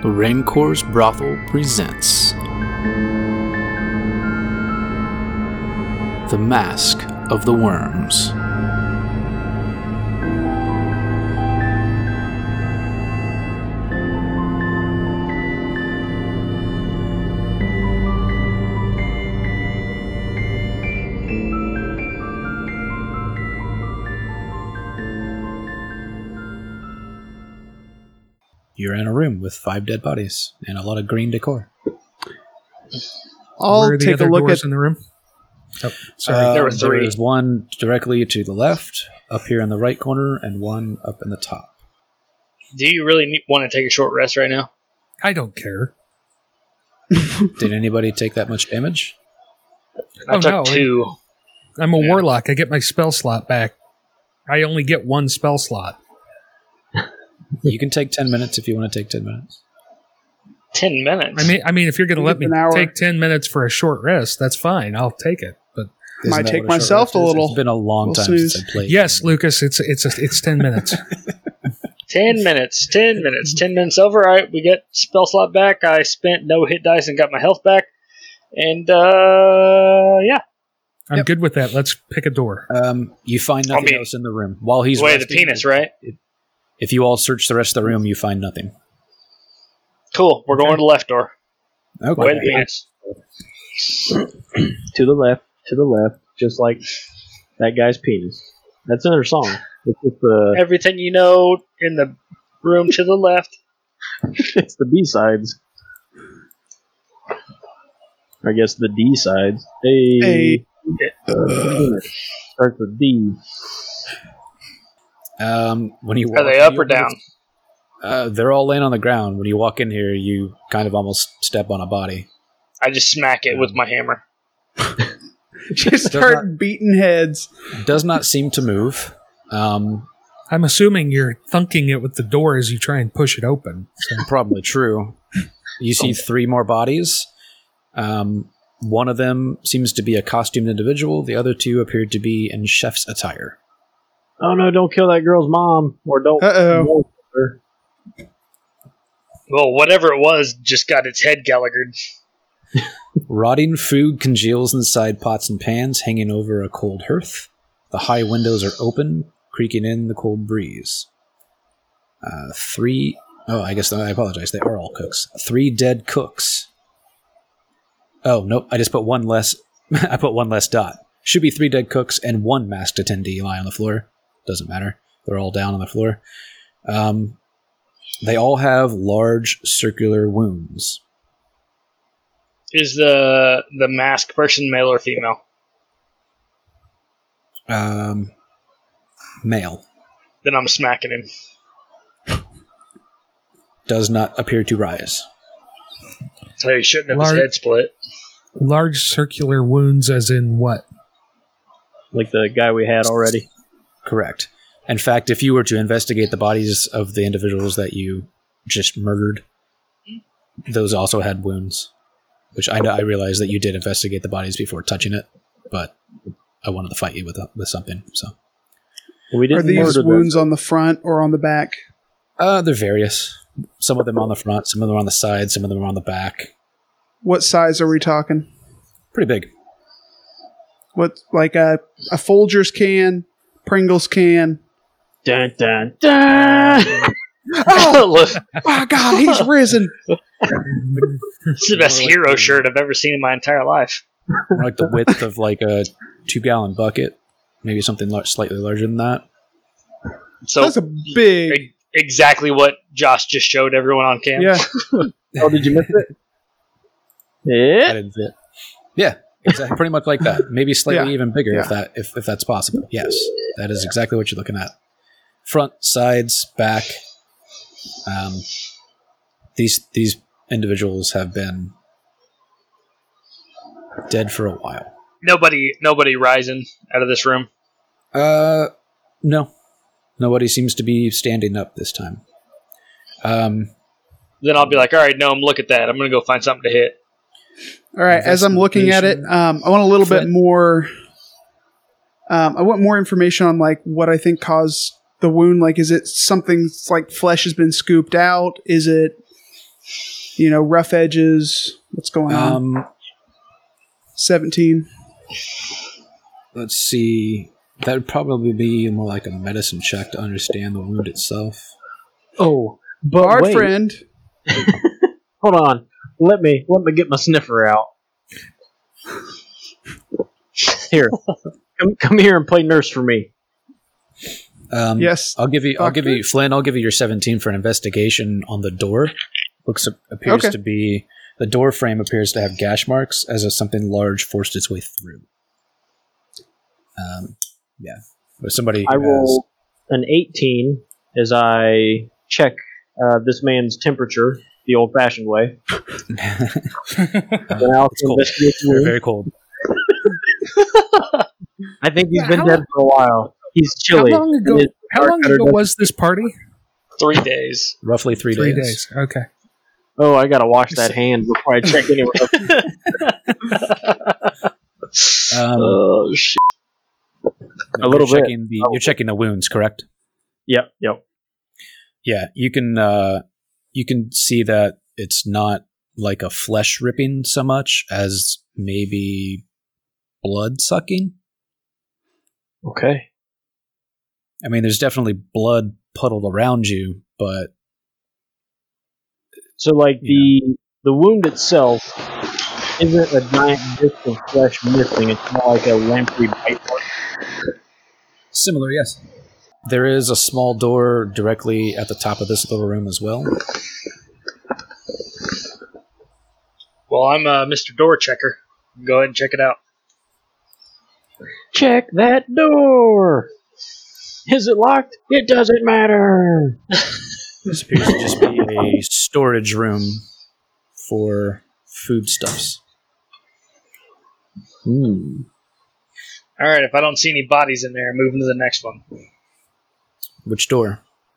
Raincore's Brothel presents The Mask of the Worms. You're in a room with 5 dead bodies and a lot of green decor. I'll take a look at in the room. Oh, sorry, there were 3. There is one directly to the left, up here in the right corner, and one up in the top. Do you really want to take a short rest right now? I don't care. Did anybody take that much damage? I took 2. I'm a warlock. I get my spell slot back. I only get 1 spell slot. You can take 10 minutes if you want to take 10 minutes. 10 minutes? I mean, if you're going to let me an hour. take 10 minutes for a short rest, that's fine. I'll take it. But Might that take what a short myself rest a is? little- It's been a long we'll time snooze. since I played. yes, Lucas, it's 10 minutes. 10 minutes. 10 minutes. 10 minutes over. All right, we get spell slot back. I spent no hit dice and got my health back. And, yeah. I'm good with that. Let's pick a door. You find nothing else in the room. While he's Way of the resting, penis, right? If you all search the rest of the room, you find nothing. Cool. We're going to the left door. Okay. Way of the penis. To the left, just like that guy's penis. That's in their song. It's just the Everything you know in the room to the left. it's the B sides. I guess the D sides. Hey. Starts with D. When you walk, Are they up or down? They're all laying on the ground. When you walk in here, you kind of almost step on a body. I just smack it with my hammer. just start beating heads. Does not seem to move. I'm assuming you're thunking it with the door as you try and push it open. So. Probably true. You see 3 more bodies. One of them seems to be a costumed individual. The other 2 appeared to be in chef's attire. Oh no! Don't kill that girl's mom, or don't. Uh-oh. Her. Well, whatever it was just got its head Gallaghered. Rotting food congeals inside pots and pans, hanging over a cold hearth. The high windows are open, creaking in the cold breeze. 3... Oh, I guess I apologize. They are all cooks. 3 dead cooks. Oh, nope. I just put 1 less... I put 1 less dot. Should be 3 dead cooks and 1 masked attendee lie on the floor. Doesn't matter. They're all down on the floor. They all have large circular wounds. Is the masked person male or female? Male. Then I'm smacking him. Does not appear to rise. So he shouldn't have his head split. Large circular wounds as in what? Like the guy we had already. Correct. In fact, if you were to investigate the bodies of the individuals that you just murdered, those also had wounds. Which I realize that you did investigate the bodies before touching it, but I wanted to fight you with something. So, We didn't Are these murder them. wounds on the front or on the back? they're various. Some of them on the front, some of them on the side, some of them are on the back. What size are we talking? Pretty big. What, like a Folgers can, Pringles can? Dun, dun, dun. Look, Oh God, he's risen! this is the best hero shirt I've ever seen in my entire life. More like the width of like a 2-gallon bucket, maybe something slightly larger than that. So That's a big. exactly what Josh just showed everyone on cam. Yeah. Oh, did you miss it? I Yeah. didn't fit. Yeah, exactly. Pretty much like that. Maybe slightly Yeah. even bigger Yeah. if that's possible. Yes, that is exactly what you're looking at. Front, sides, back. These individuals have been dead for a while. Nobody rising out of this room. No. Nobody seems to be standing up this time. Then I'll be like, all right, no, look at that. I'm going to go find something to hit. All right. As I'm looking at it, I want a little bit more. I want more information on like what I think caused the wound. Like, is it something like flesh has been scooped out? Is it rough edges. What's going on? 17. Let's see. That would probably be more like a medicine check to understand the wound itself. Oh, but Bard wait. friend. Hold on. Let me get my sniffer out. Here, come here and play nurse for me. Yes. I'll give you, Flynn. I'll give you your 17 for an investigation on the door. Appears to be the door frame appears to have gash marks as if something large forced its way through. Yeah. But somebody. I roll an 18 as I check this man's temperature the old-fashioned way. It's cold. Very, very cold. I think he's been dead for a while. He's chilly. How long ago was this party? 3 days. Roughly 3 days. 3 days. Okay. Oh, I gotta wash that hand before I check anywhere else. Oh shit! A little bit. You're checking the wounds, correct? Yep. Yeah, you can see that it's not like a flesh ripping so much as maybe blood sucking. Okay. I mean, there's definitely blood puddled around you, but so like the wound itself isn't a giant disc of flesh missing. It's more like a lamprey bite mark. Similar, yes. There is a small door directly at the top of this little room as well. Well, I'm Mr. Door Checker. Go ahead and check it out. Check that door! Is it locked? It doesn't matter! This appears to just be a storage room for foodstuffs. Alright, if I don't see any bodies in there, moving to the next one. Which door?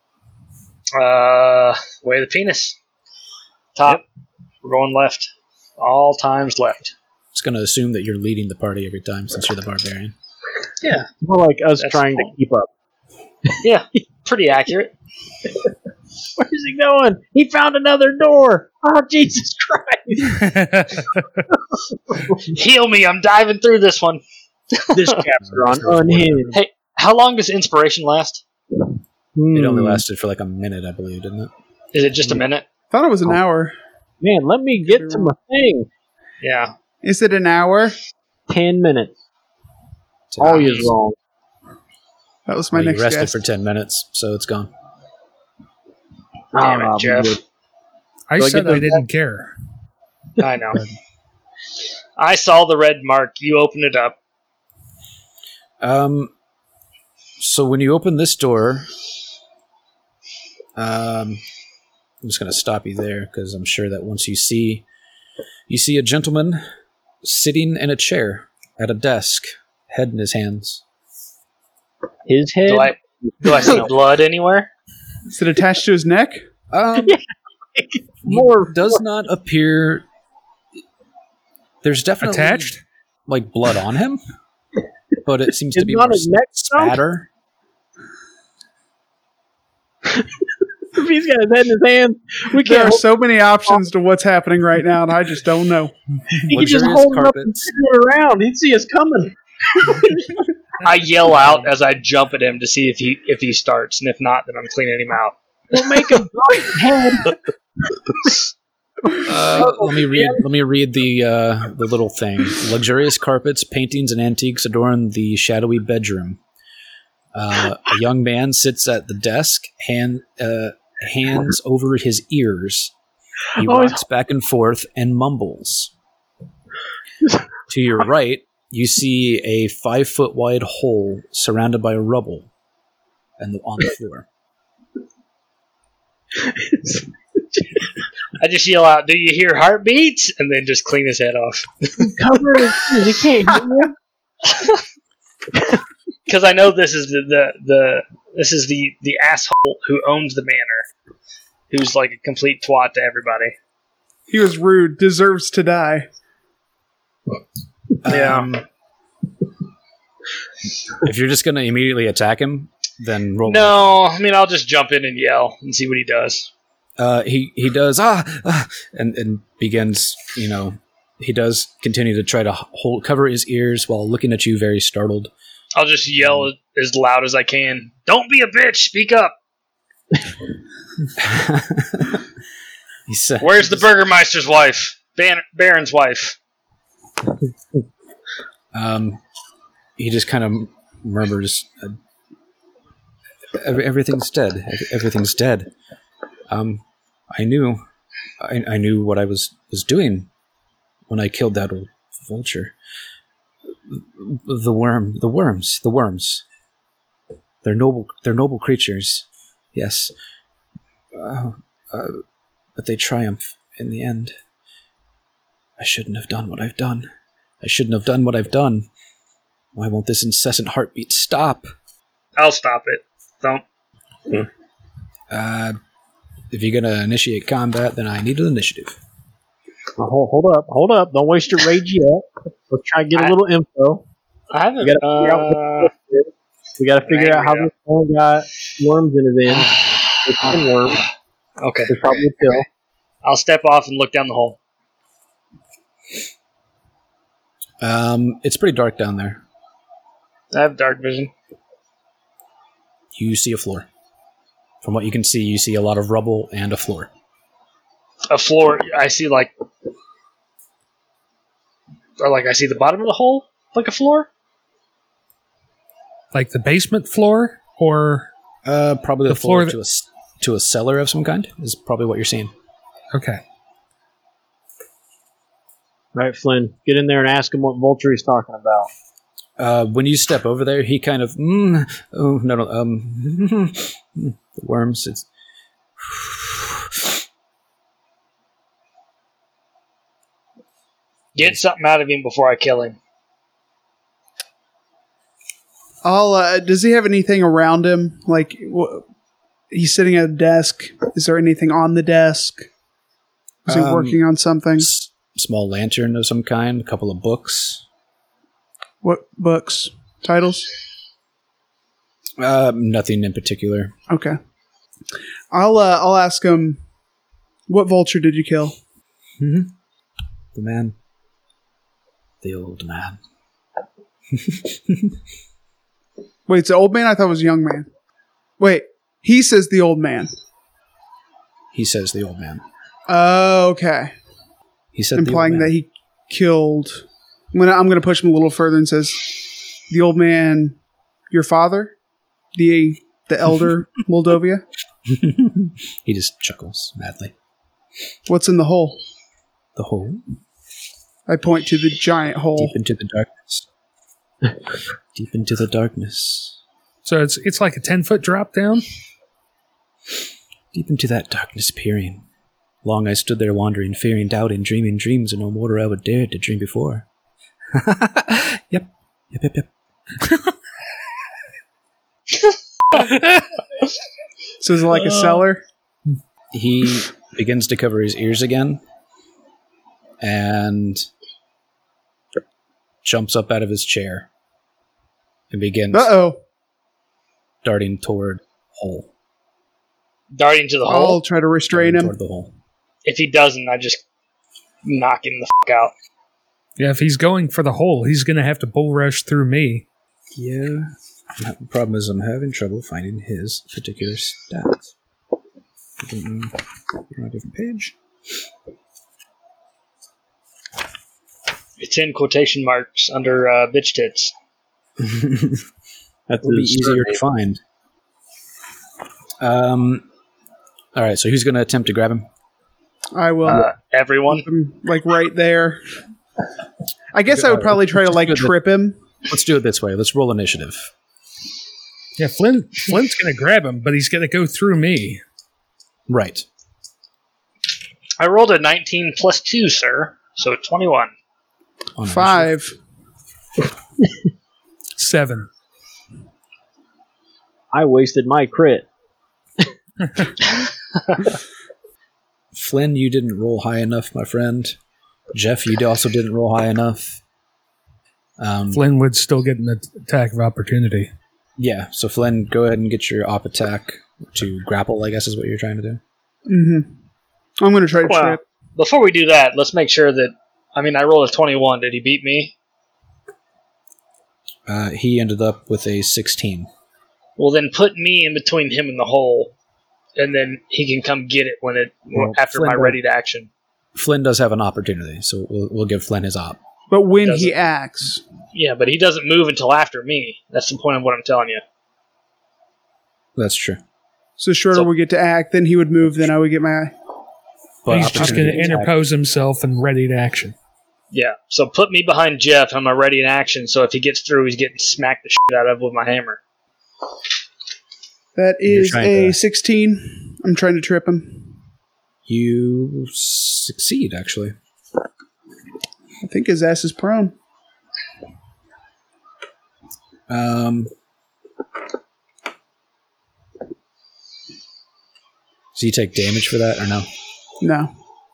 Way of the penis. Top. Yep. We're going left. All times left. Just going to assume that you're leading the party every time since you're the barbarian. Yeah. More like us trying to keep up. Yeah, pretty accurate. Where's he going? He found another door. Oh, Jesus Christ. Heal me, I'm diving through this one. This chapter on Unhinged. Hey, how long does inspiration last? It only lasted for like a minute, I believe, didn't it? Is it just a minute? I thought it was an hour. Man, let me get to my thing. Yeah. Is it an hour? 10 minutes. All is wrong. That was my next guess. You rested guess. for 10 minutes, so it's gone. Damn it, Jeff. I said I didn't care. I know. I saw the red mark. You opened it up. So when you open this door, I'm just going to stop you there because I'm sure that once you see a gentleman sitting in a chair at a desk, head in his hands. His head? Do I see blood anywhere? Is it attached to his neck? More does not appear. There's definitely attached, like blood on him, but it seems to be not more his neck spatter. If he's got his head in his hand, there are so many options to what's happening right now, and I just don't know. He can just hold him up and spin it around. He'd see us coming. I yell out as I jump at him to see if he starts, and if not, then I'm cleaning him out. We'll make him drop his head. Let me read the little thing. Luxurious carpets, paintings, and antiques adorn the shadowy bedroom. A young man sits at the desk, hands over his ears. He walks back and forth and mumbles. To your right, you see a 5-foot wide hole surrounded by rubble and on the floor. I just yell out, "Do you hear heartbeats?" and then just clean his head off. Cover his ears. He can't hear him. Because I know this is the asshole who owns the manor, who's like a complete twat to everybody. He was rude. Deserves to die. Yeah. If you're just going to immediately attack him, then roll. No, I mean I'll just jump in and yell and see what he does. He does and begins, he does continue to try to cover his ears while looking at you very startled. I'll just yell as loud as I can. Don't be a bitch. Speak up. Where's the Burgermeister's wife? Baron's wife. He just kind of murmurs, everything's dead. Everything's dead. I knew what I was doing when I killed that old vulture. The worms. They're noble creatures. Yes. But they triumph in the end. I shouldn't have done what I've done. Why won't this incessant heartbeat stop? I'll stop it. Don't. If you're gonna initiate combat, then I need an initiative. Hold up. Don't waste your rage yet. Let's try to get a little info. I haven't. We gotta figure out how this one got worms in his end. It's been worms. Okay. There's probably a kill. I'll step off and look down the hole. It's pretty dark down there. I have dark vision. You see a floor. From what you can see, you see a lot of rubble and a floor. A floor. I see I see the bottom of the hole, like a floor. Like the basement floor, or probably the floor to a cellar of some kind is probably what you're seeing. Okay. Right, Flynn. Get in there and ask him what vulture he's talking about. When you step over there, he kind of the worms. It's get something out of him before I kill him. Does he have anything around him? Like he's sitting at a desk. Is there anything on the desk? Is he working on something? Small lantern of some kind. A couple of books. What books? Titles? Nothing in particular. Okay. I'll ask him, what vulture did you kill? Mm-hmm. The man. The old man. Wait, it's the old man? I thought it was a young man. Wait, he says the old man. He says the old man. Oh, okay. He said implying that he killed. I'm going to push him a little further and says, the old man, your father? The elder Moldovia? He just chuckles madly. What's in the hole? The hole? I point to the giant hole. Deep into the darkness. Deep into the darkness. So it's like a 10-foot drop down? Deep into that darkness peering. Long I stood there wandering, fearing, doubting, dreaming dreams and no mortal I would dare to dream before. Yep. So is it like a cellar? He begins to cover his ears again and jumps up out of his chair and begins darting toward the hole. Darting to the hole? I'll try to restrain him. Toward the hole. If he doesn't, I just knock him the f*** out. Yeah, if he's going for the hole, he's going to have to bull rush through me. Yeah. The problem is I'm having trouble finding his particular stats. You're on a different page. It's in quotation marks under bitch tits. That will be easier to find. Alright, so who's going to attempt to grab him? I will. Everyone? Like right there. I guess I would probably try to trip him. Let's do it this way. Let's roll initiative. Yeah, Flint's going to grab him, but he's going to go through me. Right. I rolled a 19 plus 2, sir. So 21. 5. 7. I wasted my crit. Flynn, you didn't roll high enough, my friend. Jeff, you also didn't roll high enough. Flynn would still get an attack of opportunity. Yeah, so Flynn, go ahead and get your op attack to grapple, I guess is what you're trying to do. Mm-hmm. I'm going to try to Well, trip. before we do that, let's make sure that. I mean, I rolled a 21. Did he beat me? He ended up with a 16. Well, then put me in between him and the hole, and then he can come get it after Flynn my does- ready to action. Flynn does have an opportunity, so we'll give Flynn his op. But when Does he it? acts, Yeah, but he doesn't move until after me. That's the point of what I'm telling you. That's true. so Schroeder So- would get to act, then he would move, then I would get my... But He's just going to opportunity attack- interpose himself and ready to action. Yeah, so put me behind Jeff. I'm ready in action, so if he gets through, he's getting smacked the shit out of with my hammer. That You're is trying a to- 16. I'm trying to trip him. You succeed, actually. I think his ass is prone. So you take damage for that, or no? No.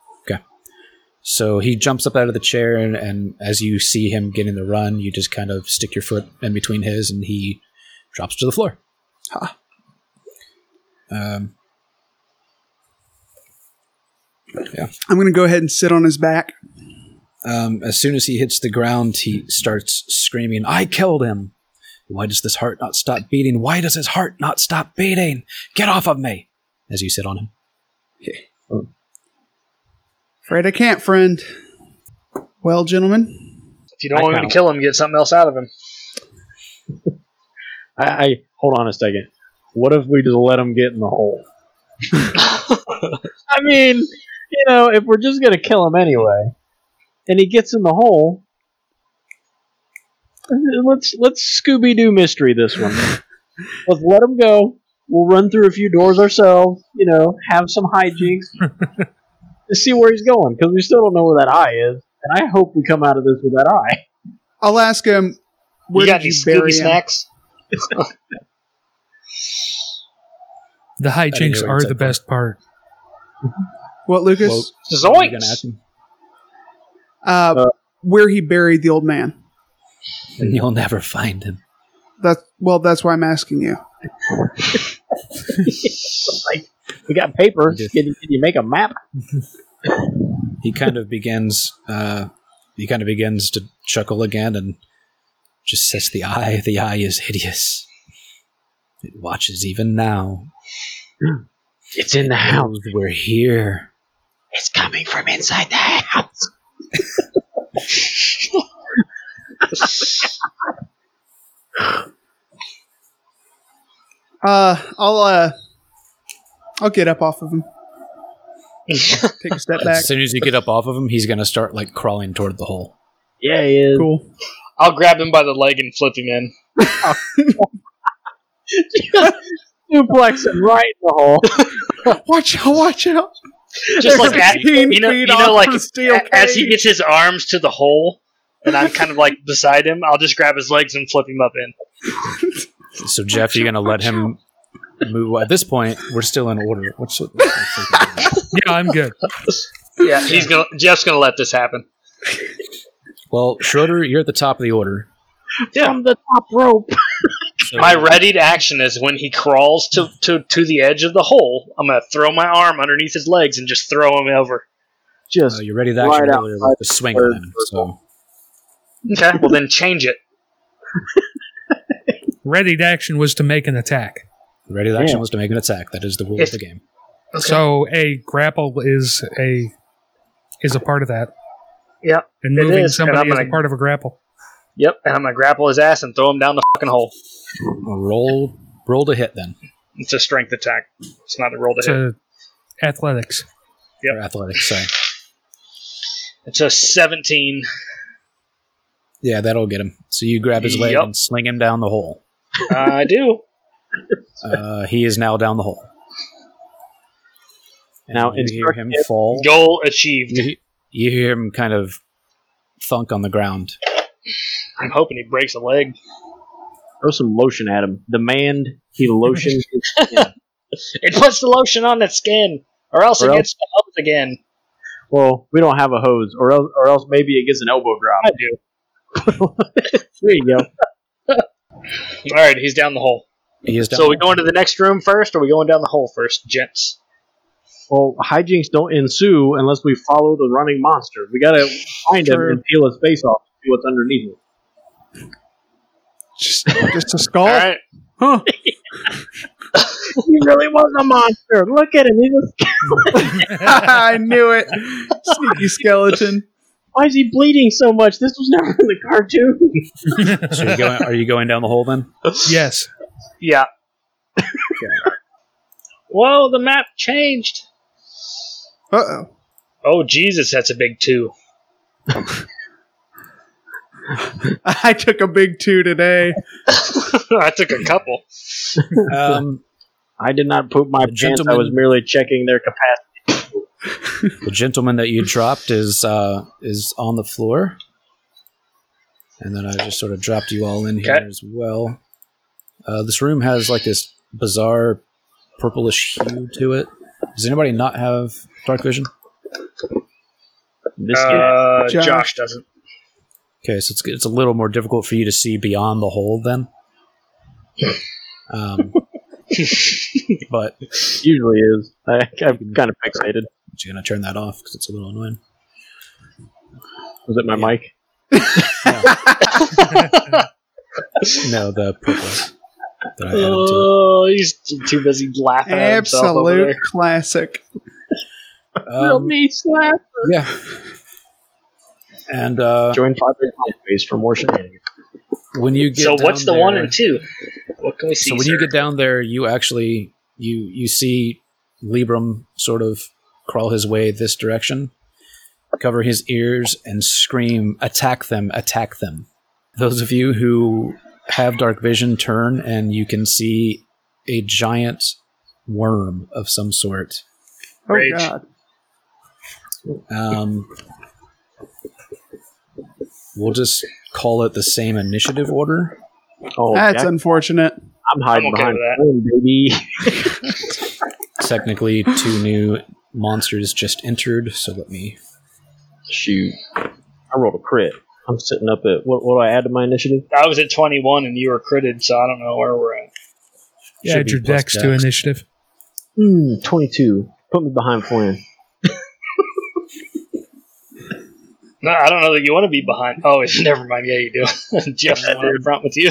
So he jumps up out of the chair, and as you see him getting the run, you just kind of stick your foot in between his, and he drops to the floor. Ha. I'm going to go ahead and sit on his back. As soon as he hits the ground, he starts screaming, "I killed him! Why does this heart not stop beating? Why does his heart not stop beating? Get off of me!" As you sit on him. Afraid I can't, friend. Well, gentlemen, If you don't want me to kill him, get something else out of him. I hold on a second. What if we just let him get in the hole? I mean, if we're just gonna kill him anyway, and he gets in the hole, let's Scooby Doo mystery this one. Let's let him go. We'll run through a few doors ourselves. Have some hijinks to see where he's going, because we still don't know where that eye is, and I hope we come out of this with that eye. I'll ask him, where You got did any you bury Scooby him? snacks? The hijinks know are the exactly. best part. What, Lucas? What are you gonna ask Zoinks! him? Where he buried the old man. And you'll never find him. That's why I'm asking you. Like, we got paper. Yes. Can you make a map? He kind of begins. He kind of begins to chuckle again, and just says, "The eye is hideous. It watches even now. It's in the house. We're here." It's coming from inside the house. I'll get up off of him. Take a step back. As soon as you get up off of him, he's gonna start crawling toward the hole. Yeah, he is. Cool. I'll grab him by the leg and flip him in. Suplex him right in the hole. Watch out! Watch out! Just like There's 15 feet off like the steel as he cage. gets his arms to the hole, and I'm kind of beside him, I'll just grab his legs and flip him up in. So Jeff, you're gonna let him move. At this point, we're still in order. Yeah, I'm good. Yeah, Jeff's gonna let this happen. Well, Schroeder, you're at the top of the order. From the top rope. So My readied action is when he crawls to the edge of the hole, I'm gonna throw my arm underneath his legs and just throw him over. Just you're ready to action right earlier outside with the swing on him. So Okay, well then change it. Ready to action was to make an attack. ready to action Yeah. was to make an attack. That is the rule If- of the game. Okay. So a grapple is a part of that. Yep, And it moving is, and somebody I'm is a gonna- part of a grapple. yep, and I'm gonna grapple his ass and throw him down the fucking hole. Roll to hit then. It's a strength attack. It's not a roll to It's hit. athletics. Yep. Or athletics, sorry. It's a 17. Yeah, that'll get him. So you grab his leg Yep. and sling him down the hole. I do. He is now down the hole. And Now, you hear him instruct- fall. Goal achieved. You hear him kind of thunk on the ground. I'm hoping he breaks a leg. throw some lotion at him. Demand he lotion his skin. It puts the lotion on its skin, or else Or it else- gets the hose again. Well, we don't have a hose, or else maybe it gets an elbow I drop. do. There you go. All right, he's down the hole. He is down So the we hole. going to the next room first, or we going down the hole first, gents? Well, hijinks don't ensue unless we follow the running monster. We gotta find him and peel his face off and see what's underneath it. Just a skull? All right. Huh. He really was a monster. Look at him. He's a skeleton. I knew it. Sneaky skeleton. Why is he bleeding so much? This was never in the cartoon. So are you going down the hole then? Yes. Yeah. Whoa, the map changed. Uh-oh. Oh, Jesus, that's a big 2. I took a big 2 today. I took a couple. I did not poop my pants. gentleman- I was merely checking their capacity. The gentleman that you dropped is on the floor, and then I just sort of dropped you all in here as well. This room has like this bizarre purplish hue to it. Does anybody not have dark vision? This guy. Josh doesn't. Okay, so it's a little more difficult for you to see beyond the hole then. But Usually is. I'm kind of fixated. I'm going to turn that off because it's a little annoying. Was it my mic? No, the purple that I added to Oh, he's too busy laughing at himself over Absolute there. classic. Real it. knee slap. Yeah. And Join Padre Face for more shenanigans. when you get So down what's the there, 1 and 2? What can we see? So when sir? you get down there, you actually you see Libram sort of crawl his way this direction, cover his ears, and scream, "Attack them! Attack them!" Those of you who have dark vision turn, and you can see a giant worm of some sort. Oh, Rage. God. We'll just call it the same initiative order. Oh, That's Jack, unfortunate. I'm hiding I'm okay behind with him, baby. Technically, 2 new monsters just entered, so let me... Shoot. I rolled a crit. I'm sitting up at... What do I add to my initiative? I was at 21 and you were critted, so I don't know where we're at. Yeah, Should add be your plus dex to dex. initiative. 22. Put me behind Flynn. No, I don't know that you want to be behind. Oh, never mind. Yeah, you do. Jeff's the one in front with you.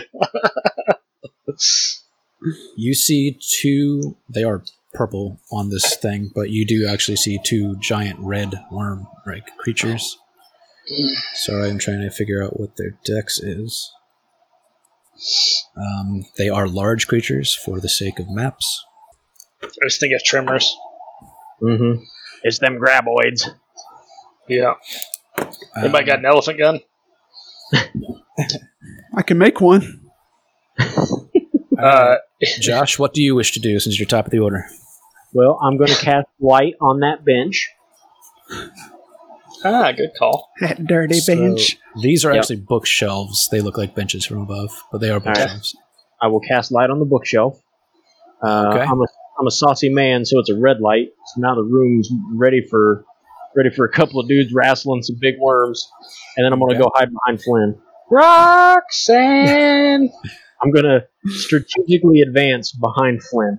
You see 2, they are purple on this thing, but you do actually see 2 giant red worm-like creatures. Sorry, I'm trying to figure out what their dex is. They are large creatures for the sake of maps. I was thinking of trimmers. Mm-hmm. It's them graboids. Yeah. Anybody got an elephant gun? I can make one. Josh, what do you wish to do since you're top of the order? Well, I'm going to cast light on that bench. Good call. That dirty So, bench. these are Yep. actually bookshelves. They look like benches from above, but they are right. bookshelves. I will cast light on the bookshelf. Okay. I'm a saucy man, so it's a red light. So now the room's ready for a couple of dudes wrestling some big worms, and then I'm going to Okay. go hide behind Flynn. Roxanne! I'm going to strategically advance behind Flynn.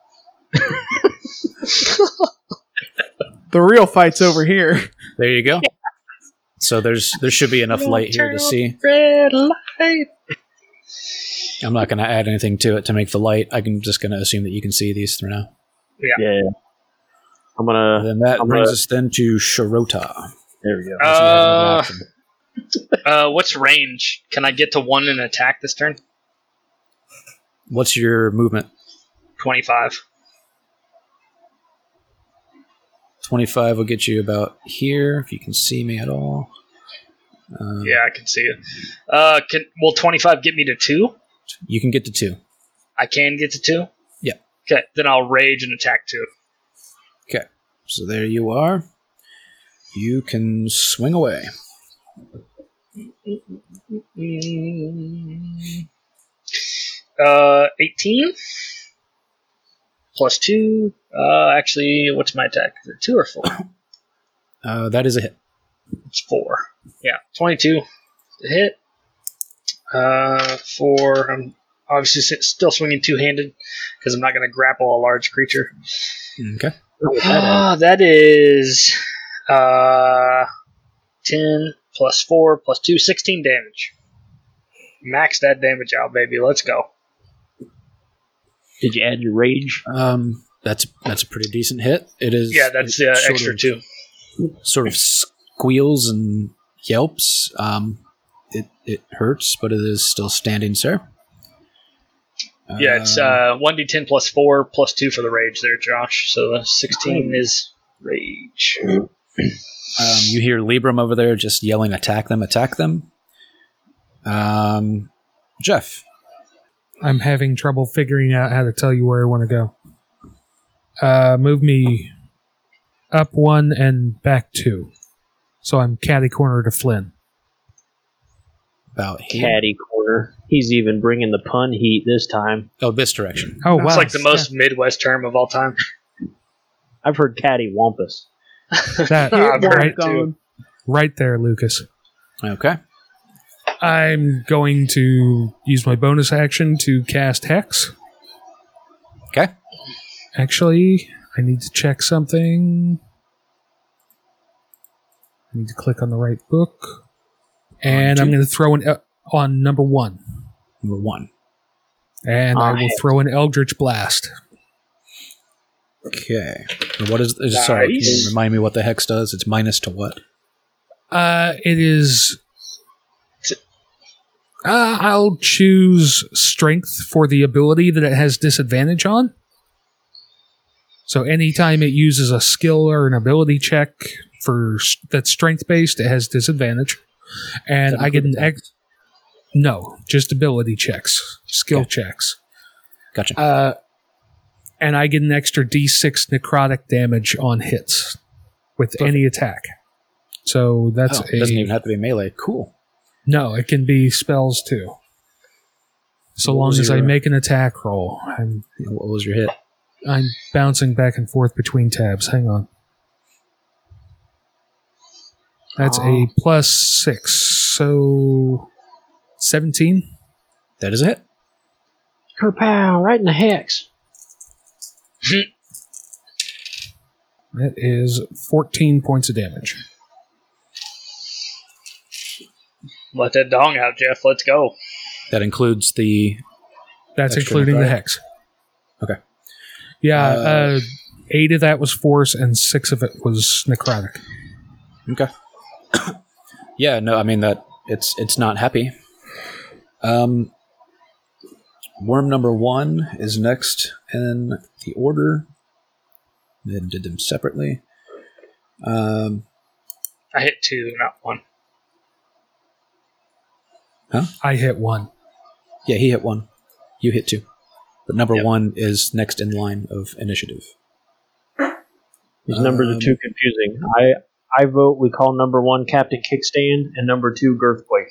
The real fight's over here. There you go. So there should be enough light here to see. Red light. I'm not going to add anything to it to make the light. I'm just going to assume that you can see these for now. Yeah. I'm going to... Then that I'm brings gonna- us then to Shirota. There we go. Unless you have another action. What's range? Can I get to 1 and attack this turn? What's your movement? 25. 25 will get you about here, if you can see me at all. Yeah, I can see it. Will 25 get me to 2? You can get to 2. I can get to 2? Yeah. Okay, then I'll rage and attack 2. Okay, so there you are. You can swing away. 18 plus 2. Actually, what's my attack? Is it 2 or 4? That is a hit. It's 4. Yeah, 22 to hit. 4. I'm obviously still swinging two-handed because I'm not going to grapple a large creature. Okay. That is 10 plus 4 plus 2, 16 damage. Max that damage out, baby. Let's go. Did you add your rage? That's a pretty decent hit. It is. Yeah, that's the extra 2. Sort of squeals and yelps. It hurts, but it is still standing, sir. Yeah, it's 1d10 plus 4 plus 2 for the rage there, Josh. So 16 is rage. You hear Libram over there just yelling, attack them, attack them. Jeff. I'm having trouble figuring out how to tell you where I want to go. Move me up 1 and back 2. So I'm catty corner to Flynn. About here. Caddy corner. He's even bringing the pun heat this time. Oh, this direction. Oh, That's wow. like the most Midwest term of all time. I've heard caddy wampus. That, I've heard right, it too. right there, Lucas. Okay. I'm going to use my bonus action to cast Hex. Okay. Actually, I need to check something. I need to click on the right book. And I'm going to throw an on number 1. Number 1. And I will throw an Eldritch Blast. Okay. And what is sorry, can you remind me what the hex does? It's minus to what? It is... I'll choose Strength for the ability that it has disadvantage on. So anytime it uses a skill or an ability check that's strength-based, it has disadvantage. And I get an No, just ability checks. Skill checks. Gotcha. And I get an extra D6 necrotic damage on hits with any attack. So that's it doesn't even have to be melee. Cool. No, it can be spells too. So long as I make an attack roll. What was your hit? I'm bouncing back and forth between tabs. Hang on. That's a +6. So 17? That is a hit. Kerpow, right in the hex. That is 14 points of damage. Let that dong out, Jeff. Let's go. That includes the... That's Extra including the necrotic? hex. Okay. Yeah, 8 of that was force and 6 of it was necrotic. Okay. Yeah, no, I mean that it's not happy. Worm number 1 is next in the order. Then did them separately. I hit 2, not 1. I hit 1. Yeah, he hit 1. You hit 2. But number 1 is next in line of initiative. These numbers are too confusing. I vote we call number 1 Captain Kickstand and number 2 Girthquake.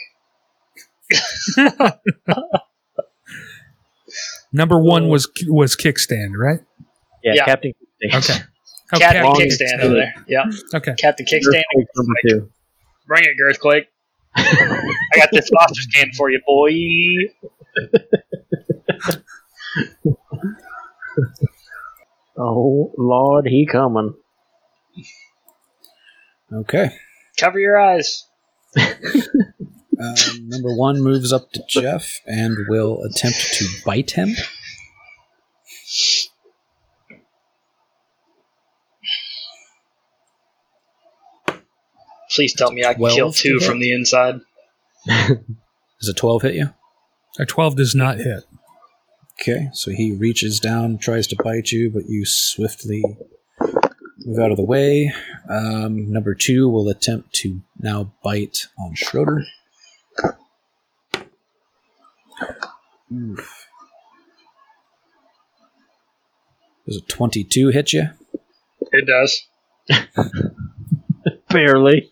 Number 1 was kickstand, right? Yeah. Captain Kickstand. Okay. Captain Long Kickstand as- over there. Yeah. Okay. Captain Kickstand. Girthquake's number 2. Bring it, Girthquake. I got this foster scan for you, boy. Oh, Lord, he coming. Okay. Cover your eyes. Number 1 moves up to Jeff and will attempt to bite him. Please tell me I can 12 kill 2 to hit? from the inside. Does a 12 hit you? A 12 does not hit. Okay, so he reaches down, tries to bite you, but you swiftly move out of the way. Number 2 will attempt to now bite on Schroeder. Oof. Does a 22 hit you? It does. Barely.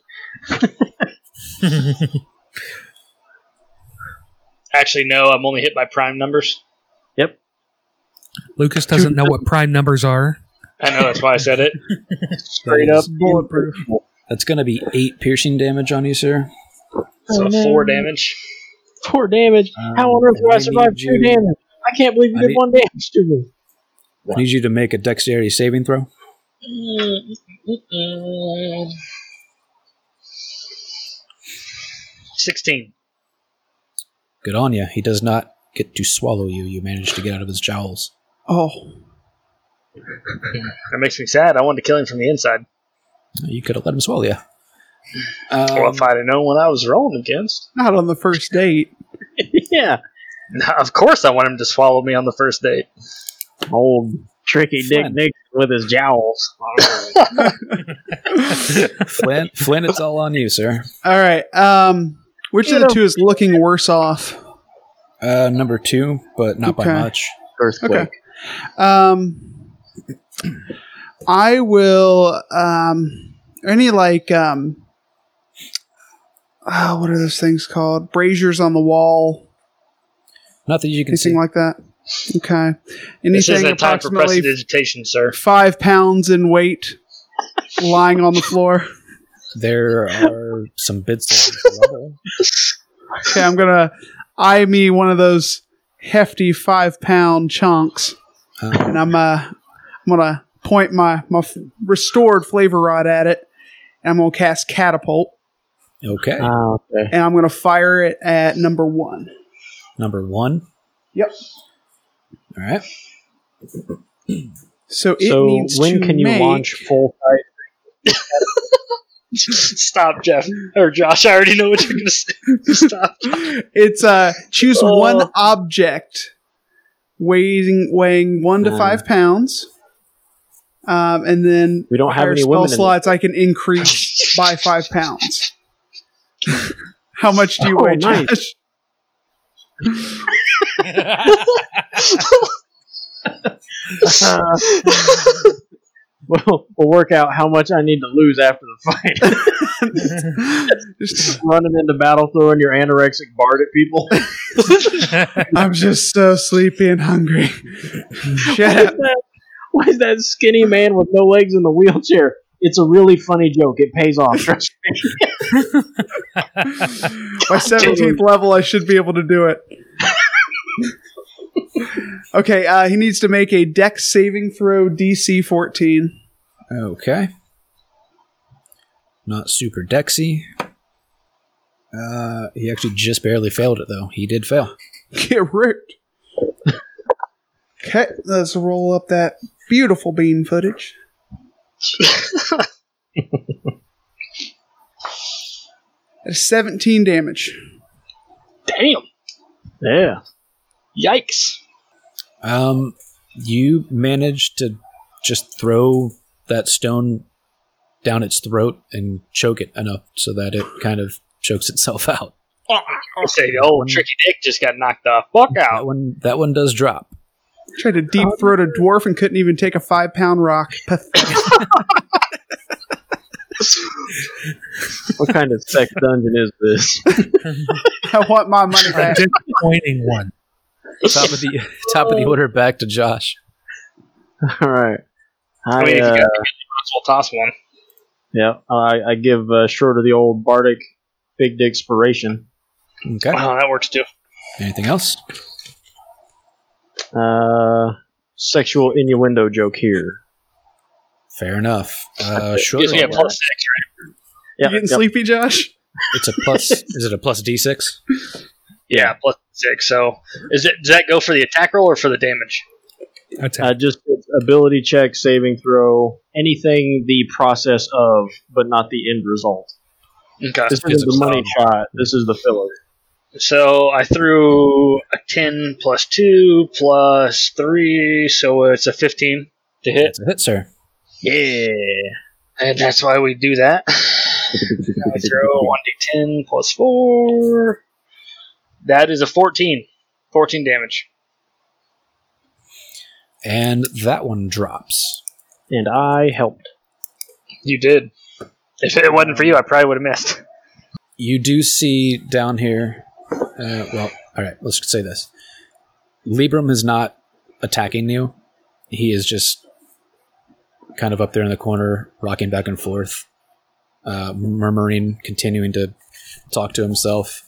Actually, no, I'm only hit by prime numbers. Yep. Lucas doesn't know what prime numbers are. I know, that's why I said it. Straight That up is- bulletproof. That's going to be 8 piercing damage on you, sir. So 4 damage. 4 damage. How on earth do I survive 2 you- damage? I can't believe you I did need- 1 damage to me. I need you to make a dexterity saving throw. Mm. 16. Good on you. He does not get to swallow you. You managed to get out of his jowls. Oh, That makes me sad. I wanted to kill him from the inside. You could have let him swallow you. Well, if I'd have known what I was rolling against. not on the first date. Yeah. Now, of course I want him to swallow me on the first date. Old tricky Dick Flynn. Nick with his jowls. Flynn, it's all on you, sir. All right. Which of the two is looking worse off? Number 2, but not by Okay. much. Earthquake. Okay. I will. Any like what are those things called? Braziers on the wall. Not that you can see. Anything like that? Okay. This Anything isn't time for approximately prestidigitation, sir. 5 pounds in weight, lying on the floor. There are some bits of rubble. Okay, I'm gonna eye me one of those hefty 5-pound chunks, and I'm gonna point my restored flavor rod at it, and I'm gonna cast catapult, Okay. Okay. and I'm gonna fire it at number 1. Number 1. Yep. All right. So it So needs when to can you make- launch full size? Stop, Jeff. Or Josh, I already know what you're going to say. Stop. It's choose one object weighing 1 to 5 pounds, and then We don't have higher any spell women in this. slots I can increase by 5 pounds. How much do you Oh, weigh, nice. Josh? We'll work out how much I need to lose after the fight. Just- Running into battle, throwing your anorexic bard at people. I'm just so sleepy and hungry. Shut up. Why is that skinny man with no legs in the wheelchair? It's a really funny joke. It pays off. Trust me. By 17th level, I should be able to do it. Okay, he needs to make a Dex saving throw DC 14. Okay. Not super dexy. He actually just barely failed it, though. He did fail. Get ripped. Okay, let's roll up that beautiful bean footage. That's 17 damage. Damn. Yeah. Yikes. You managed to just throw that stone down its throat and choke it enough so that it kind of chokes itself out. I'll say the old tricky dick just got knocked the fuck out. That one does drop. Tried to deep throat a dwarf and couldn't even take a 5-pound rock. Pathetic. What kind of sex dungeon is this? I want my money A back. disappointing one. Top of the order back to Josh. All right. I mean, if you got we'll toss one. I give Schroeder the old bardic big dick inspiration. Okay. Oh, that works too. Anything else? Sexual innuendo joke here. Fair enough. Sure. Gives me a +6, right? You getting sleepy, Josh? It's a plus. Is it a plus D6? Yeah, +6. So, does that go for the attack roll or for the damage? Attack. Just ability check, saving throw, anything the process of, but not the end result. Okay. This is the money shot. This is the filler. So I threw a 10 + 2 + 3, so it's a 15 to hit. It's a hit, sir. Yeah, and that's why we do that. I throw 1d10 + 4. That is a 14. 14 damage. And that one drops. And I helped. You did. If it wasn't for you, I probably would have missed. You do see down here. All right. Let's say this. Libram is not attacking you. He is just kind of up there in the corner, rocking back and forth, murmuring, continuing to talk to himself.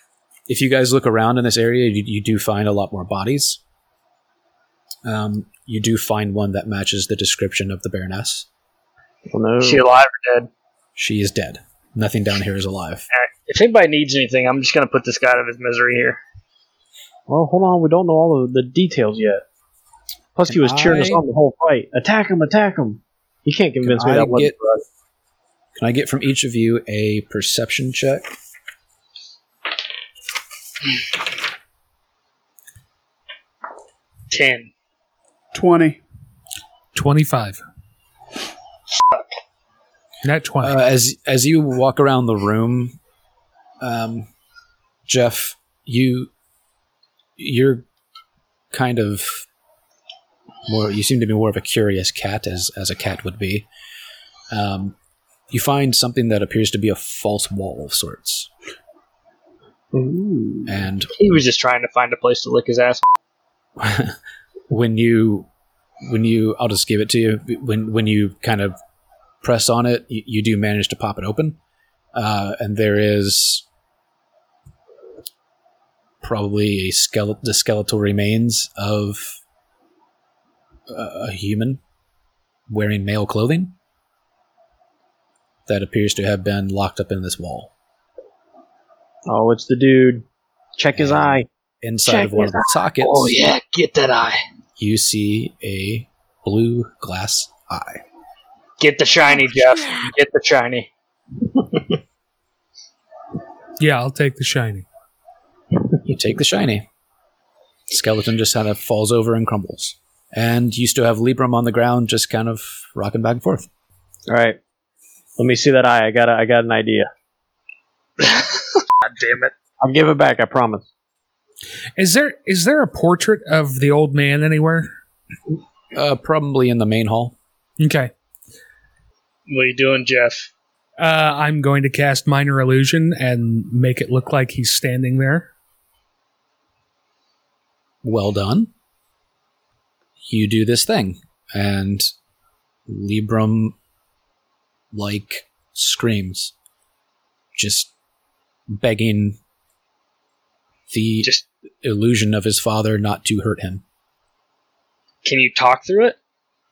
If you guys look around in this area, you do find a lot more bodies. you do find one that matches the description of the Baroness. Oh, no. Is she alive or dead? She is dead. Nothing down here is alive. Alright. If anybody needs anything, I'm just going to put this guy out of his misery here. Well, hold on. We don't know all of the details yet. Plus, he was cheering us on the whole fight. Attack him! Attack him! He can't convince me that wasn't right. Can I get from each of you a perception check? 10. 20. 25. Not 20. As you walk around the room, Jeff, you're kind of more. You seem to be more of a curious cat, as a cat would be. You find something that appears to be a false wall of sorts. Ooh. And He was just trying to find a place to lick his ass. when you, I'll just give it to you. When you kind of press on it, you do manage to pop it open, and there is probably the skeletal remains of a human wearing male clothing that appears to have been locked up in this wall. Oh, it's the dude. Check his eye. Inside of one of the sockets, Oh, yeah, get that eye. you see a blue glass eye. Get the shiny, Jeff. Get the shiny. Yeah, I'll take the shiny. You take the shiny. Skeleton just kind of falls over and crumbles. And you still have Libram on the ground, just kind of rocking back and forth. All right. Let me see that eye. I got an idea. God damn it. I'll give it back. I promise. Is there a portrait of the old man anywhere? Probably in the main hall. Okay. What are you doing, Jeff? I'm going to cast Minor Illusion and make it look like he's standing there. Well done. You do this thing, and Libram, screams, just begging the illusion of his father not to hurt him. Can you talk through it?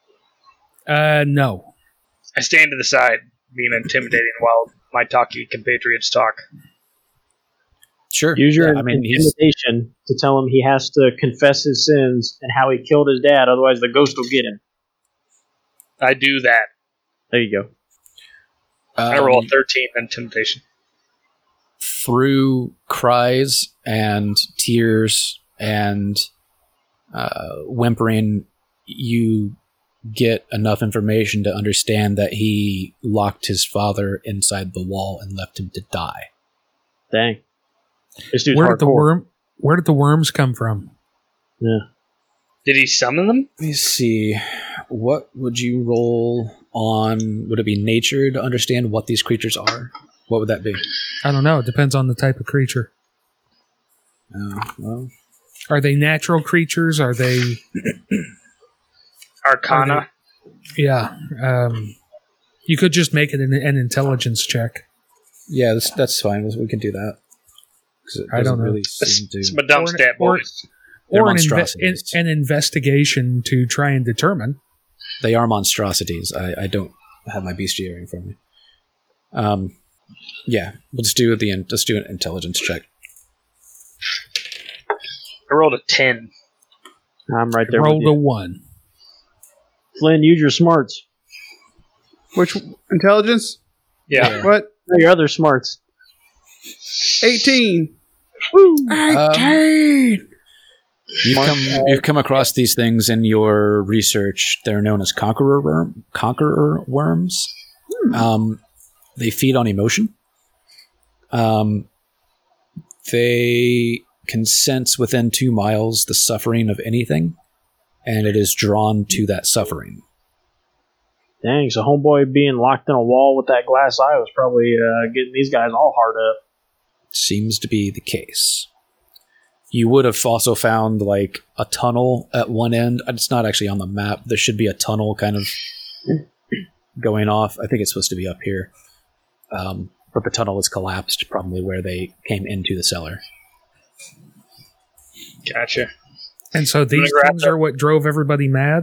No. I stand to the side, being intimidating while my talkie compatriots talk. Sure. Use your Yeah, intimidation to tell him he has to confess his sins and how he killed his dad, otherwise the ghost will get him. I do that. There you go. I roll 13 intimidation. Through cries and tears and whimpering, you get enough information to understand that he locked his father inside the wall and left him to die. Dang. This dude's Where hardcore. did the worms come from? Yeah. Did he summon them? Let me see. What would you roll on? Would it be nature to understand what these creatures are? What would that be? I don't know. It depends on the type of creature. Well, Are they natural creatures? Are they... Arcana? Yeah. You could just make it an intelligence check. yeah, that's fine. We can do that. 'Cause it I don't doesn't know. really seem to. It's my dumb stat, boys. They're Or monstrosities. an investigation to try and determine. They are monstrosities. I don't have my bestiary in front of me. Yeah, let's do an intelligence check. I rolled a 10. I'm right there with Rolled a you. 1. Flynn, use your smarts. Which intelligence? Yeah. What? No, your other smarts. 18. You've come across these things in your research. They're known as conqueror worms. They feed on emotion. They can sense within 2 miles the suffering of anything, and it is drawn to that suffering. Dang, so homeboy being locked in a wall with that glass eye was probably getting these guys all hard up. Seems to be the case. You would have also found a tunnel at one end. It's not actually on the map. There should be a tunnel kind of going off. I think it's supposed to be up here. But the tunnel is collapsed, probably where they came into the cellar. Gotcha. And so these grab things are what drove everybody mad?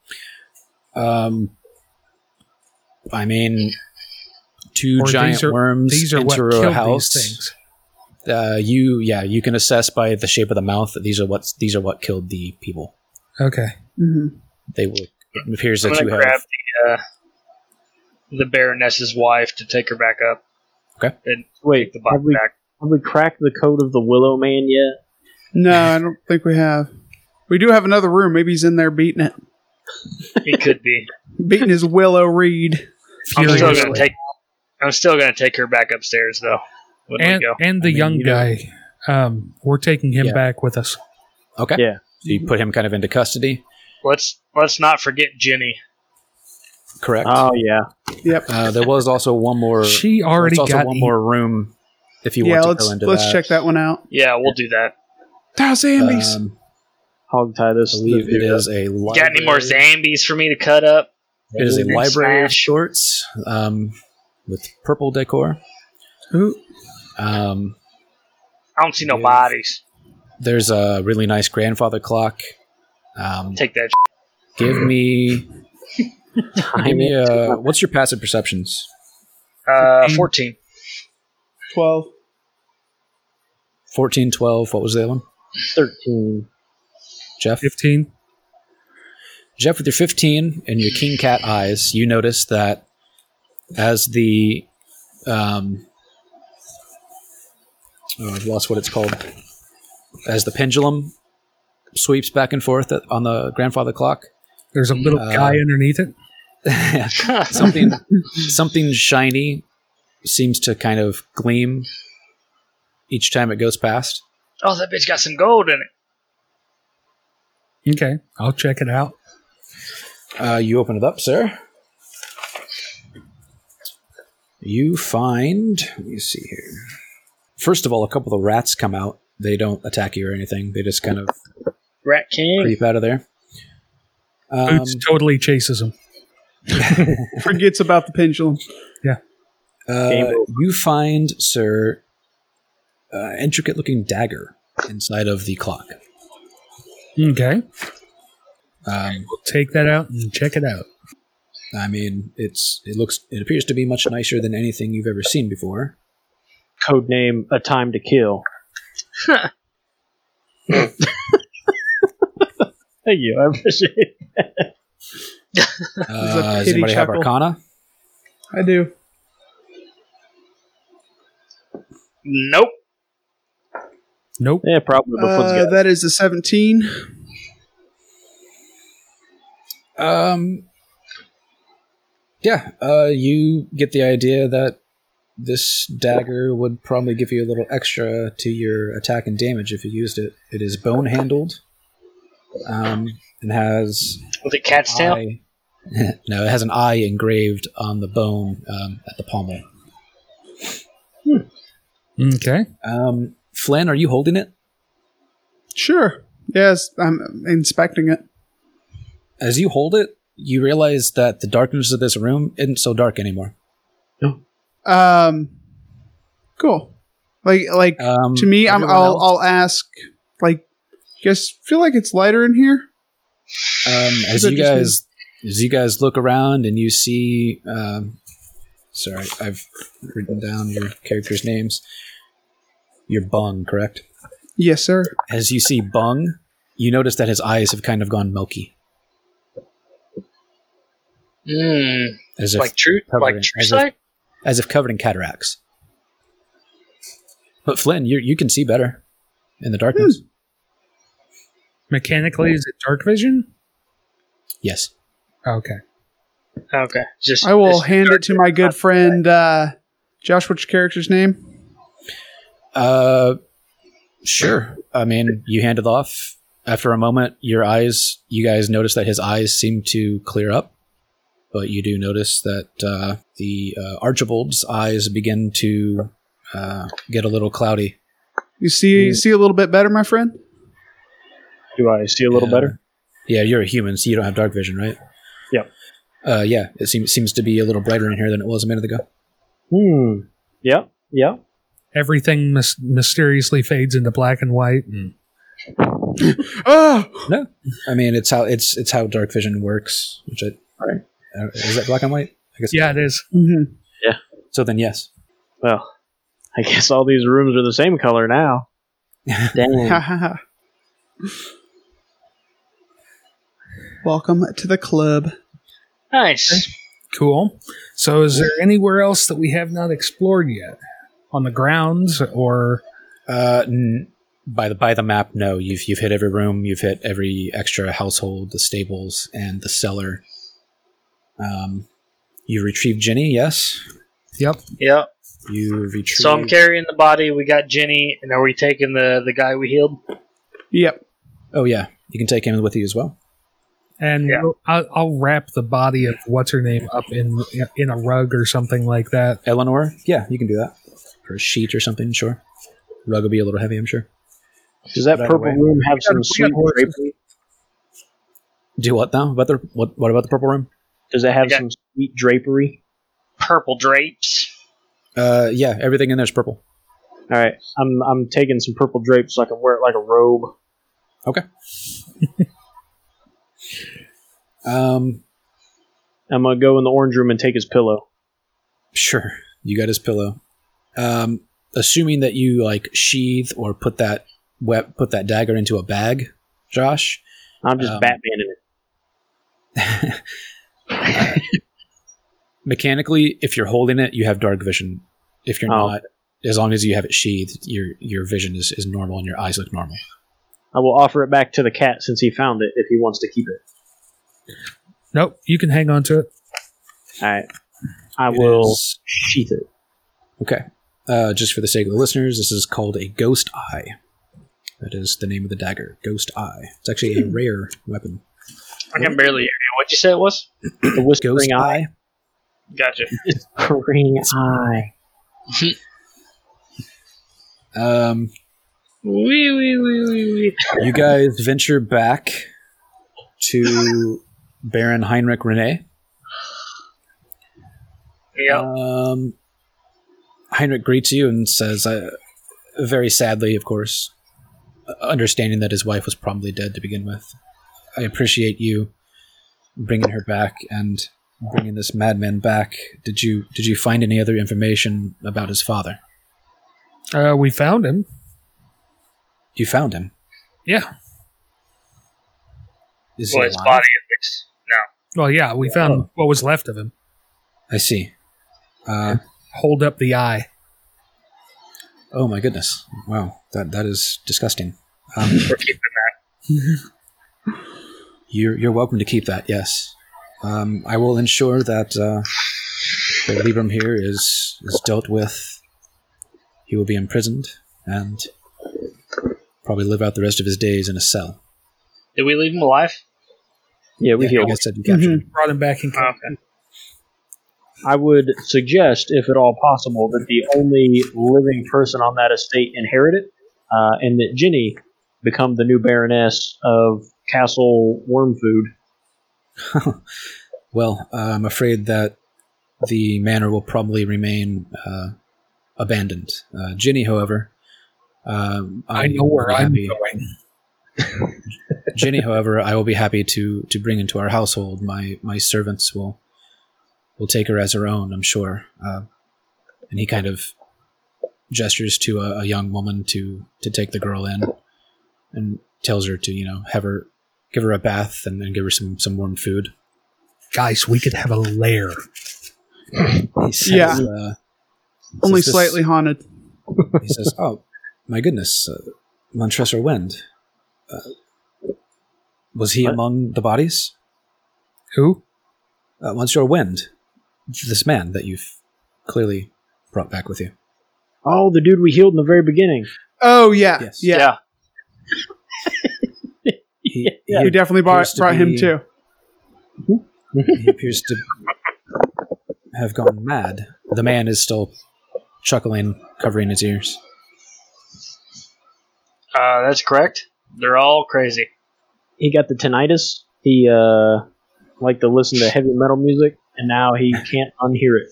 I mean, two Or giant worms these are what enter killed a house. these things? You can assess by the shape of the mouth that these are what killed the people. Okay. Mm-hmm. It appears I'm that gonna you grab have. the Baroness's wife to take her back up. Okay. And Wait, take the body back. have we cracked the code of the Willow Man yet? No, I don't think we have. We do have another room. Maybe he's in there beating it. He could be. Beating his Willow Reed. I'm Furiously. still gonna take her back upstairs though. When we go. And the young guy, we're taking him Yeah. back with us. Okay. Yeah. So you put him kind of into custody. Let's not forget Jenny. Correct. Oh yeah. Yep. There was also one more. She already there's also got one more room. If you Yeah, want to go into let's that. check that one out. Yeah, we'll do that. That's Andy's. Hog tie this. I believe it is a library. Got any more Zambies for me to cut up? It is a And library of smash? sorts with purple decor. Ooh. Um, I don't see no Yeah. bodies. there's a really nice grandfather clock. Take that. Give me what's your passive perceptions? 14. 12. 14, 12. What was the other one? 13. Jeff? 15. Jeff, with your 15 and your king cat eyes, you notice that as the I've lost what it's called. As the pendulum sweeps back and forth on the grandfather clock, There's a little guy underneath it. something shiny seems to kind of gleam each time it goes past. Oh, that bitch got some gold in it. Okay, I'll check it out. You open it up, sir. You find, let me see here. First of all, a couple of rats come out. They don't attack you or anything. They just kind of Rat King. creep out of there. Boots totally chases him. Forgets about the pendulum. You find, sir, intricate-looking dagger inside of the clock. Okay, Um, we'll take that out and check it out. I mean, it appears to be much nicer than anything you've ever seen before. Codename A Time to Kill. Thank you. I appreciate it. Does pity anybody have chuckle. Arcana? I do. Nope. Nope. Yeah, probably before this guy. That is a 17. Yeah, you get the idea that this dagger would probably give you a little extra to your attack and damage if you used it. It is bone handled, and has With a cat's tail? eye. No, it has an eye engraved on the bone at the pommel. Okay. Flynn, are you holding it? Sure. Yes, I'm inspecting it. As you hold it, you realize that the darkness of this room isn't so dark anymore. Cool. Like to me, I'll ask. Like, you guys feel like it's lighter in here? As that you guys look around and you see, sorry, I've written down your characters' names. You're Bung, correct? Yes, sir. As you see Bung, you notice that his eyes have kind of gone milky, as if Like true sight? as if covered in cataracts. But Flynn, you can see better in the darkness. Mechanically, is it dark vision? Yes. Okay. Okay. Just I will just hand it to my good friend Josh. What's your character's name? Sure. I mean, you hand it off. After a moment, you guys notice that his eyes seem to clear up. But you do notice that the Archibald's eyes begin to get a little cloudy. You see a little bit better, my friend? Do I see a little better? Yeah, you're a human, so you don't have dark vision, right? Yep. Yeah, it seems to be a little brighter in here than it was a minute ago. Yep. Everything mysteriously fades into black and white. And Oh, No, I mean it's how dark vision works. Which Right. Is that black and white? I guess. Yeah, it is. mhm. So then, yes. Well, I guess all these rooms are the same color now. Dang. Ha, ha, ha. Welcome to the club. Nice. Cool. So, is there anywhere else that we have not explored yet on the grounds, or By the map, no. You've hit every room. You've hit every extra household, the stables, and the cellar. You retrieved Ginny, yes. Yep. Yep. You retrieved. So I'm carrying the body. We got Jenny, and are we taking the guy we healed? Yep. Oh yeah, you can take him with you as well. And Yeah. I'll wrap the body of what's her name up in a rug or something like that. Eleanor, yeah, you can do that. Or a sheet or something, sure. Rug will be a little heavy, I'm sure. Does that Right purple away. room have some we sweet got horses. drapery? Do what now? What about the purple room? Does it have Okay. some sweet drapery? Purple drapes. Yeah, everything in there's purple. All right, I'm taking some purple drapes so I can wear it like a robe. Okay. I'm gonna go in the orange room and take his pillow. Sure. You got his pillow. Assuming that you like sheath or put that dagger into a bag, Josh. I'm just Batmaning it. Mechanically, if you're holding it, you have dark vision. If you're Oh. not, as long as you have it sheathed, your vision is normal and your eyes look normal. I will offer it back to the cat since he found it if he wants to keep it. Nope, you can hang on to it. All right, I It will is- sheath it. Okay. Just for the sake of the listeners, this is called a ghost eye. That is the name of the dagger, Ghost Eye. It's actually a rare weapon. I can barely hear you. What'd you say it was? The Ghost whispering eye. Eye. Gotcha. Whispering eye. Wee. You guys venture back to Baron Heinrich Rene. Yep. Heinrich greets you and says, very sadly, of course, understanding that his wife was probably dead to begin with, I appreciate you bringing her back and bringing this madman back. Did you find any other information about his father? We found him. You found him. Yeah. Is he Well, his alive? body at least. No. Well, yeah, we found what was left of him. I see. Hold up the eye. Oh my goodness! Wow, that is disgusting. We're keeping that. You're welcome to keep that. Yes, I will ensure that Libram here is dealt with. He will be imprisoned and probably live out the rest of his days in a cell. Did we leave him alive? Yeah, we Yeah, healed. I guess you captured him. Brought him back in. Okay. I would suggest, if at all possible, that the only living person on that estate inherit it, and that Ginny become the new Baroness of Castle Wormfood. Well, I'm afraid that the manor will probably remain abandoned. Ginny, however, I know where will be I'm happy- going. Ginny, however, I will be happy to bring into our household. My servants will take her as her own, I'm sure. And he kind of gestures to a young woman to take the girl in, and tells her to give her a bath and then give her some warm food. Guys, we could have a lair. He says, Yeah. Only says this- slightly haunted. He says, "Oh my goodness, Montresor Wind. Was he What? among the bodies? Who? Montresor Wind, this man that you've clearly brought back with you." Oh, the dude we healed in the very beginning. Oh yeah, Yes. yeah. He We definitely appears to brought him be- too. He appears to have gone mad. The man is still chuckling, covering his ears. That's correct. They're all crazy. He got the tinnitus. He liked to listen to heavy metal music, and now he can't unhear it.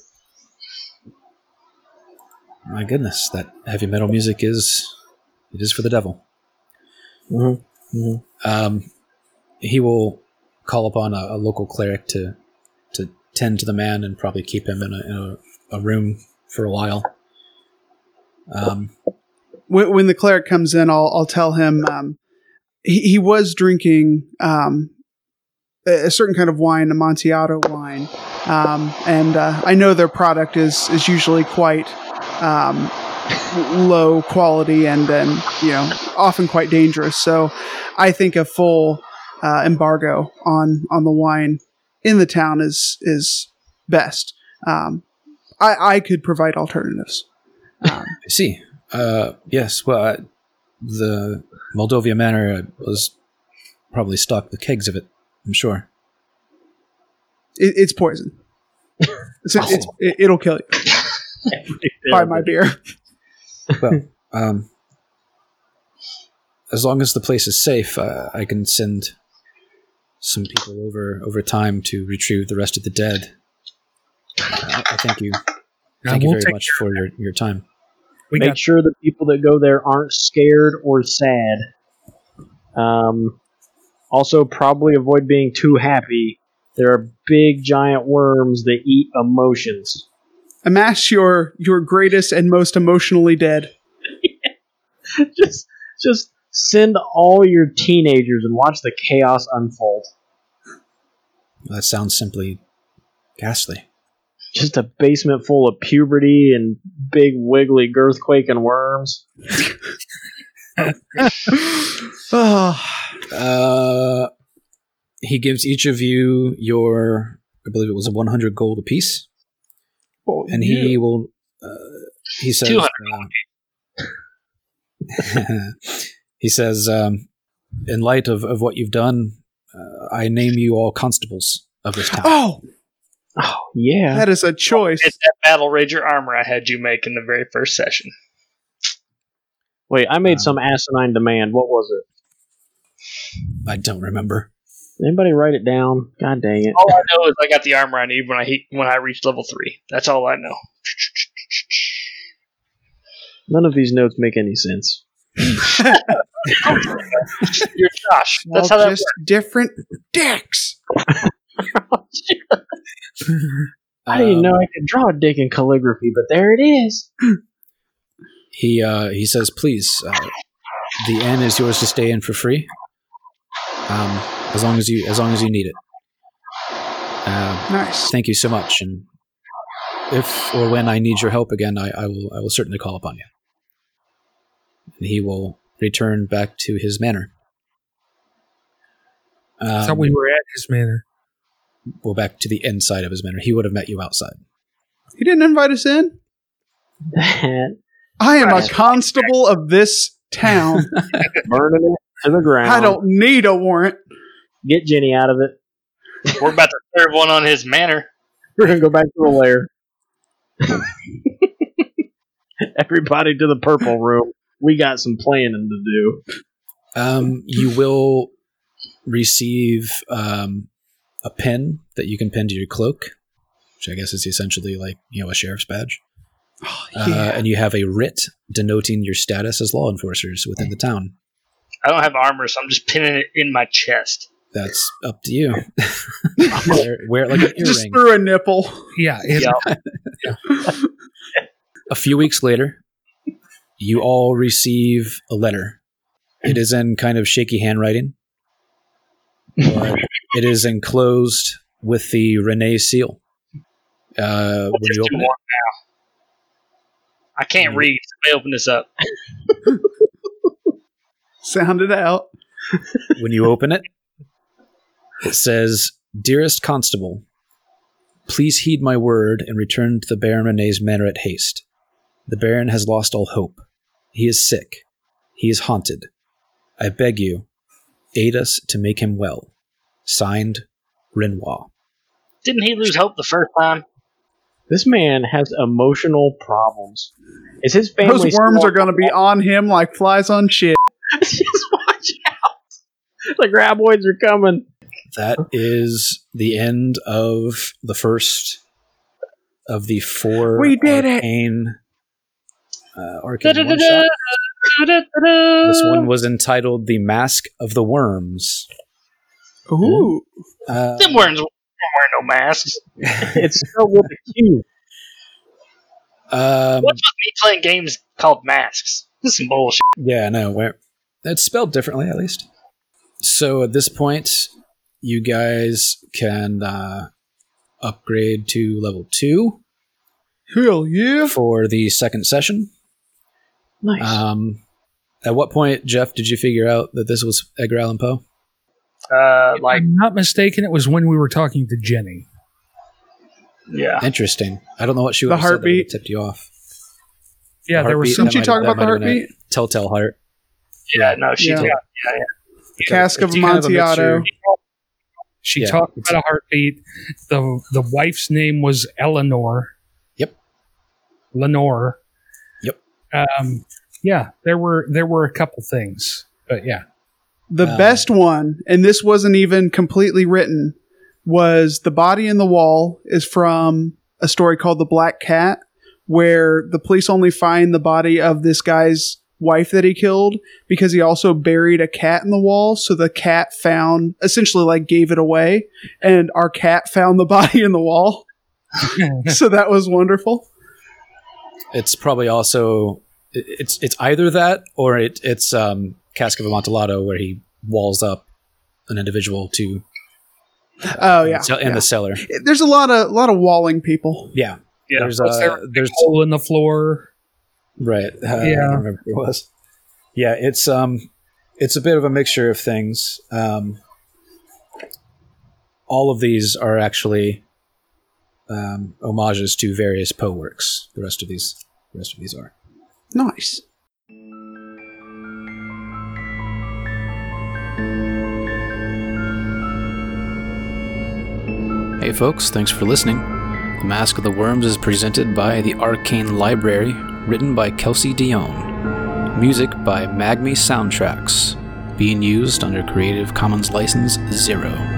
My goodness, that heavy metal music is for the devil. Mm-hmm. He will call upon a local cleric to tend to the man and probably keep him in a room for a while. When the cleric comes in, I'll tell him he was drinking a certain kind of wine, Amontillado wine, and I know their product is usually quite low quality and often quite dangerous. So I think a full embargo on the wine in the town is best. I could provide alternatives. I see. Yes. Well, the Moldovia Manor was probably stocked with kegs of it, I'm sure. It's poison. It'll kill you. Buy my beer. Well, as long as the place is safe, I can send some people over time to retrieve the rest of the dead. I thank you. Thank you very much for your time. Make sure the people that go there aren't scared or sad. Also, probably avoid being too happy. There are big, giant worms that eat emotions. Amass your greatest and most emotionally dead. Just send all your teenagers and watch the chaos unfold. That sounds simply ghastly. Just a basement full of puberty and big wiggly girthquaking worms. He gives each of you your, I believe it was 100 gold apiece. Oh, and he will, he says, 200 he says, in light of what you've done, I name you all constables of this town. Oh, yeah. That is a choice. It's that Battle Rager armor I had you make in the very first session. Wait, I made some asinine demand. What was it? I don't remember. Anybody write it down? God dang it. All I know is I got the armor I need when I reach level 3. That's all I know. None of these notes make any sense. You're Josh. That's how that just works. different dicks. I didn't know I could draw a dick in calligraphy, but there it is. He says, please, the inn is yours to stay in for free. As long as you need it. Nice. Thank you so much, and if or when I need your help again, I will certainly call upon you. And he will return back to his manor. I thought we were at his manor. Well, back to the inside of his manor. He would have met you outside. He didn't invite us in. That I am a constable of this town. burning it to the ground. I don't need a warrant. Get Jenny out of it. We're about to serve one on his manor. We're going to go back to the lair. Everybody to the purple room. We got some planning to do. You will receive a pin that you can pin to your cloak, which I guess is essentially like, a sheriff's badge. Oh, yeah. And you have a writ denoting your status as law enforcers within the town. I don't have armor, so I'm just pinning it in my chest. That's up to you. wear it like an Just earring. through a nipple. Yeah. A few weeks later, you all receive a letter. It is in kind of shaky handwriting, but it is enclosed with the Renee seal. When you open it, I can't read. Somebody open this up. Sound it out. when you open it, it says, "Dearest Constable, please heed my word and return to the Baron Renee's manor at haste. The Baron has lost all hope. He is sick. He is haunted. I beg you, aid us to make him well. Signed, Renoir." Didn't he lose hope the first time? This man has emotional problems. Is his family... Those worms are going to be on him like flies on shit. Just watch out. The graboids are coming. That is the end of the first of the 4 We did it! arcane one-shots. This one was entitled "The Mask of the Worms." Ooh. Them worms don't wear no masks. It's spelled with a Q. What's with me playing games called masks? This is some bullshit. Yeah, no, it's spelled differently at least. So at this point, you guys can upgrade to level 2 Hell yeah. for the second session. Nice. At what point, Jeff, did you figure out that this was Edgar Allan Poe? If I'm not mistaken, it was when we were talking to Jenny. Yeah. Interesting. I don't know what she would The have said that heartbeat. would have tipped you off. Yeah, there was Heartbeat, some. Didn't you talk about the that might have been heartbeat? a Telltale Heart. Yeah, no, she Yeah. yeah. Cask of It's kind of a Amontillado. mixture. She Yeah. talked about a heartbeat. The wife's name was Eleanor. Yep. Lenore. Yep. Yeah, there were a couple things, but yeah. The best one, and this wasn't even completely written, was The Body in the Wall is from a story called The Black Cat, where the police only find the body of this guy's wife that he killed because he also buried a cat in the wall. So the cat found, essentially like gave it away, and our cat found the body in the wall. So that was wonderful. It's probably also it's either that or it's Cask of Amontillado where he walls up an individual to Oh yeah, in the cellar. There's a lot of walling people. Yeah. Yeah. There's There's a hole in the floor. right. I don't remember what it was. Yeah, it's a bit of a mixture of things. All of these are actually homages to various Poe works. The rest of these are. Nice. Hey folks, thanks for listening. The Mask of the Worms is presented by the Arcane Library, written by Kelsey Dion. Music by Magme Soundtracks, being used under Creative Commons License 0.